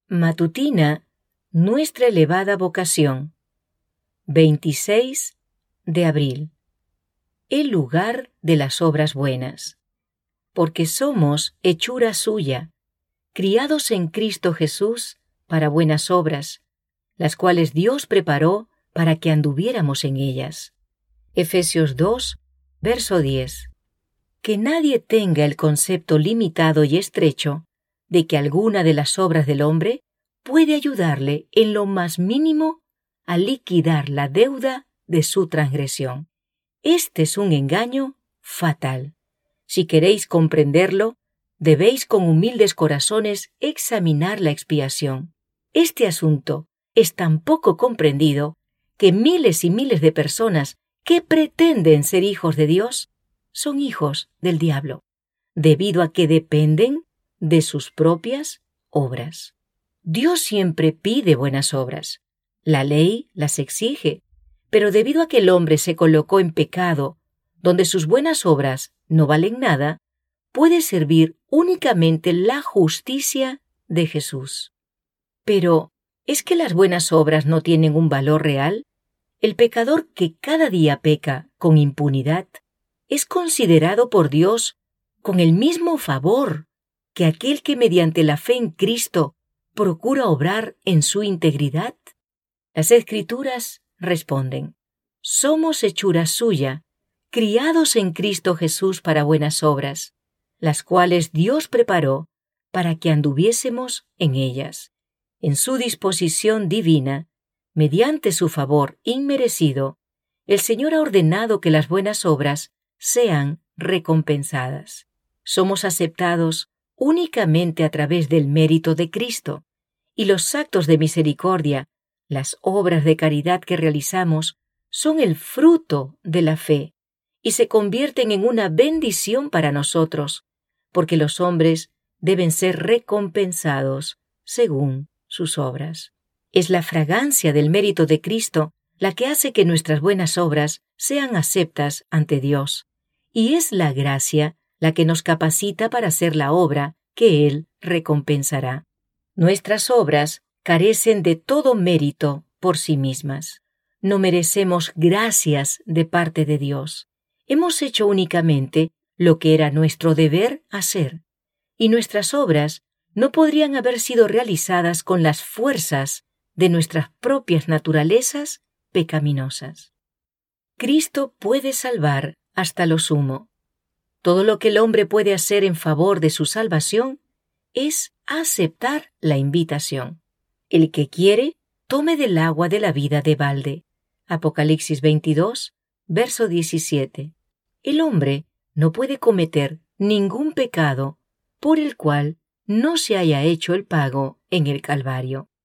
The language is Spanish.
Matutina, nuestra elevada vocación. 26 de abril. El lugar de las obras buenas. Porque somos hechura suya, criados en Cristo Jesús para buenas obras, las cuales Dios preparó para que anduviéramos en ellas. Efesios 2, verso 10. Que nadie tenga el concepto limitado y estrecho de que alguna de las obras del hombre puede ayudarle en lo más mínimo a liquidar la deuda de su transgresión. Este es un engaño fatal. Si queréis comprenderlo, debéis con humildes corazones examinar la expiación. Este asunto es tan poco comprendido que miles y miles de personas que pretenden ser hijos de Dios son hijos del diablo, debido a que dependen de sus propias obras. Dios siempre pide buenas obras. La ley las exige, pero debido a que el hombre se colocó en pecado, donde sus buenas obras no valen nada, puede servir únicamente la justicia de Jesús. Pero, ¿es que las buenas obras no tienen un valor real? El pecador que cada día peca con impunidad es considerado por Dios con el mismo favor que aquel que mediante la fe en Cristo procura obrar en su integridad. Las Escrituras responden: somos hechura suya, criados en Cristo Jesús para buenas obras, las cuales Dios preparó para que anduviésemos en ellas. En su disposición divina, mediante su favor inmerecido, el Señor ha ordenado que las buenas obras sean recompensadas. Somos aceptados únicamente a través del mérito de Cristo, y los actos de misericordia, las obras de caridad que realizamos, son el fruto de la fe y se convierten en una bendición para nosotros, porque los hombres deben ser recompensados según sus obras. Es la fragancia del mérito de Cristo la que hace que nuestras buenas obras sean aceptas ante Dios, y es la gracia la que nos capacita para hacer la obra que Él recompensará. Nuestras obras carecen de todo mérito por sí mismas. No merecemos gracias de parte de Dios. Hemos hecho únicamente lo que era nuestro deber hacer, y nuestras obras no podrían haber sido realizadas con las fuerzas de nuestras propias naturalezas pecaminosas. Cristo puede salvar hasta lo sumo. Todo lo que el hombre puede hacer en favor de su salvación es aceptar la invitación. El que quiere, tome del agua de la vida de balde. Apocalipsis 22, verso 17. El hombre no puede cometer ningún pecado por el cual no se haya hecho el pago en el Calvario.